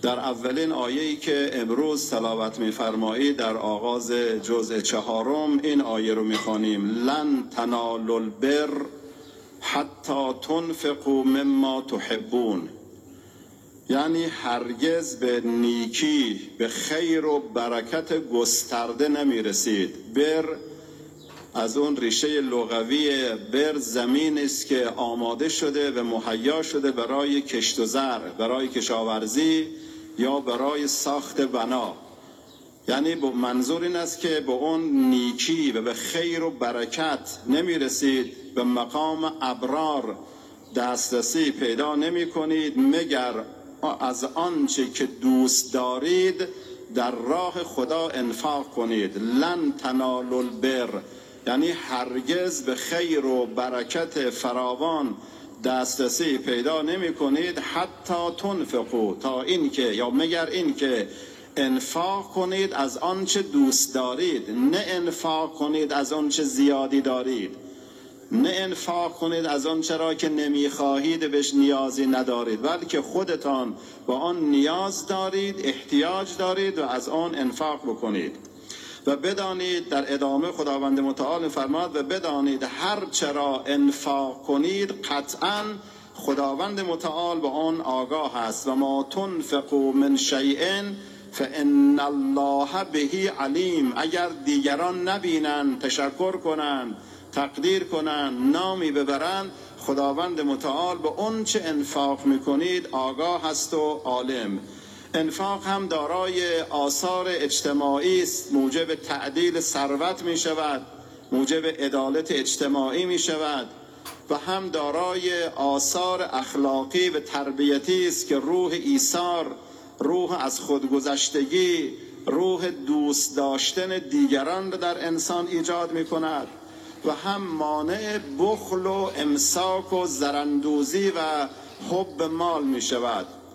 در اولین آیه‌ای که امروز تلاوت می‌فرمایید در آغاز جزء 4 این آیه رو می‌خوانیم: لن تنالوا البر حتی تنفقوا مما تحبون. یعنی هرگز به نیکی، به خیر و برکت گسترده نمی‌رسید. بر از اون ریشه لغوی بر زمین است که آماده شده و مهیا شده برای کشت و زرع، برای کشاورزی یا برای ساخت بنا. یعنی منظور این است که به اون نیکی و به خیر و برکت نمی رسید، به مقام ابرار دسترسی پیدا نمی کنید مگر از آنچه که دوست دارید در راه خدا انفاق کنید. لن تنالوا البر، یعنی هرگز به خیر و برکت فراوان دسترسی پیدا نمی کنید حتی تنفقوا، تا این که یا مگر این که انفاق کنید از آنچه دوست دارید، نه انفاق کنید از آنچه زیادی دارید، نه انفاق کنید از آنچه را که نمیخواهید بهش نیازی ندارید، بلکه خودتان با آن نیاز دارید، احتیاج دارید و از آن انفاق بکنید. و بدانید، در ادامه خداوند متعال فرماد و بدانید هر چرا انفاق کنید قطعاً خداوند متعال به آن آگاه است. و ما تنفقوا من شیء فان الله به علیم. اگر دیگران نبینند، تشکر کنند، تقدیر کنند، نامی ببرند، خداوند متعال به اون چه انفاق میکنید آگاه است و عالم. انفاق هم دارای آثار اجتماعی است، موجب تعدیل ثروت می شود، موجب عدالت اجتماعی می شود و هم دارای آثار اخلاقی و تربیتی است که روح ایثار، روح از خودگذشتگی، روح دوست داشتن دیگران را در انسان ایجاد می کند و هم مانع بخل و امساک و زراندوزی و حب مال می شود.